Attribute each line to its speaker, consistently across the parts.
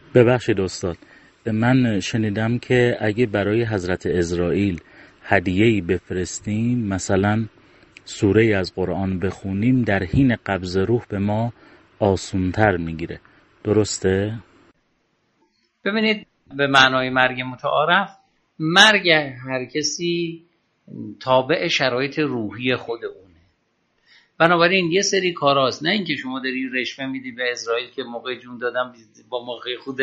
Speaker 1: ببخشید استاد، من شنیدم که اگه برای حضرت عزرائیل هدیه‌ای بفرستیم، مثلا سوره از قرآن بخونیم، در حین قبض روح به ما آسونتر میگیره. درسته؟
Speaker 2: ببینید، به معنای مرگ متعارف، مرگ هر کسی تابع شرایط روحی خود اونه. بنابراین یه سری کاراست، نه اینکه شما داری رشوه میدی به اسرائیل که موقع جون دادم با موقع خود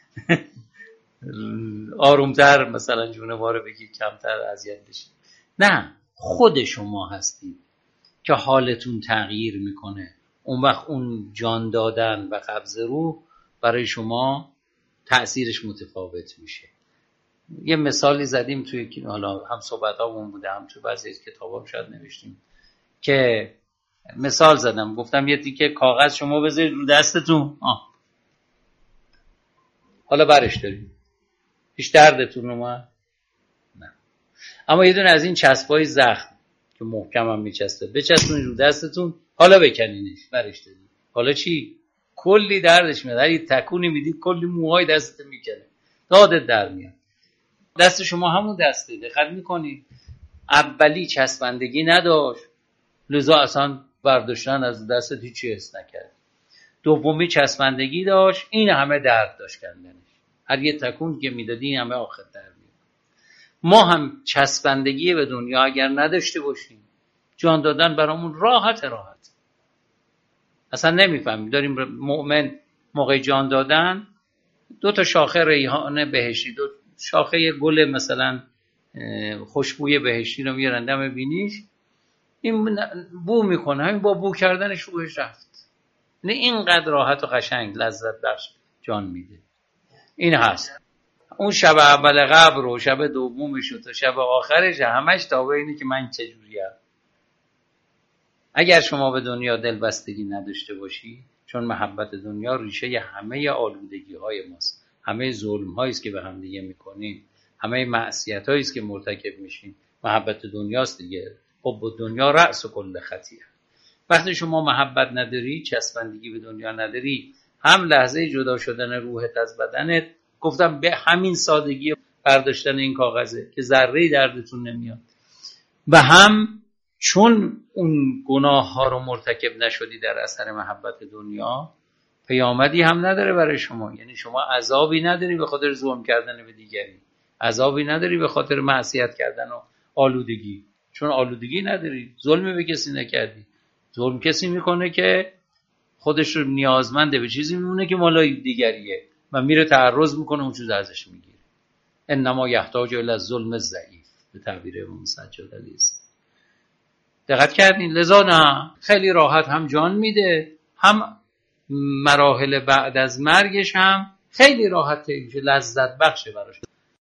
Speaker 2: آرومتر مثلا جونواره بگی کمتر اذیت بشی. نه، خود شما هستید که حالتون تغییر میکنه. اون وقت اون جان دادن و قبض روح برای شما تأثیرش متفاوت میشه. یه مثالی زدیم توی، حالا هم صحبتامون بوده هم توی بعضی از کتابام شاید نوشتیم، که مثال زدم، گفتم یه تیکه کاغذ شما بذارید رو دستتون، حالا برش دارید، هیچ دردتون اومد؟ نه. اما یه دونه از این چسبای زخم که محکم هم میچسته بچسبونید رو دستتون، حالا بکنینش، برش دارید، حالا چی؟ کلی دردش میاد، هر تکونی میدید کلی موهای دستت میکنه، دادت در میاد. دست شما همون دسته، دقت میکنید اولی چسبندگی نداشت، لذا اصلا برداشتن از دستت هیچی حس نکرد. دومی چسبندگی داشت، این همه درد داشت کندنش، هر یه تکون که میدادی این همه آخر درد میاد. ما هم چسبندگی به دنیا اگر نداشته باشیم، جان دادن برامون راحت اصلا نمیفهمیم. داریم مؤمن موقع جان دادن 2 شاخه ریحان بهشتی، 2 شاخه گل مثلا خوشبوی بهشتی رو میارن دم بینیش، این بو میکنه، همین با بو کردنش روحش رفت. نه اینقدر راحت و قشنگ لذت بخش جان میده. این هست. اون شب اول قبر و شب دومش و تا شب آخرش همش تابع اینه که من چجوریم. اگر شما به دنیا دلبستگی نداشته باشی، چون محبت دنیا ریشه همه آلودگی های ماست، همه ظلم هایی است که به هم دیگه میکنیم، همه معصیت هایی است که مرتکب میشیم، محبت دنیاست دیگه. حب دنیا رأس کل خطیه. وقتی شما محبت نداری، چسبندگی به دنیا نداری، هم لحظه جدا شدن روحت از بدنت، گفتم به همین سادگی برداشتن این کاغذه که ذره دردتون نمیاد، و هم چون اون گناه ها رو مرتکب نشدی در اثر محبت دنیا، پیامدی هم نداره برای شما. یعنی شما عذابی نداری به خاطر ظلم کردن به دیگری، عذابی نداری به خاطر معصیت کردن و آلودگی، چون آلودگی نداری، ظلم به کسی نکردی. ظلم کسی میکنه که خودش رو نیازمنده به چیزی میمونه که مالای دیگریه و میره تعرض میکنه اون چیز ازش میگیره. انما یحتاج الی الظلم الضعیف، به تعبیر امام سجاد علیه السلام. دقت کردین؟ لذا نه، خیلی راحت هم جان میده، هم مراحل بعد از مرگش هم خیلی راحت لذت بخشه براش.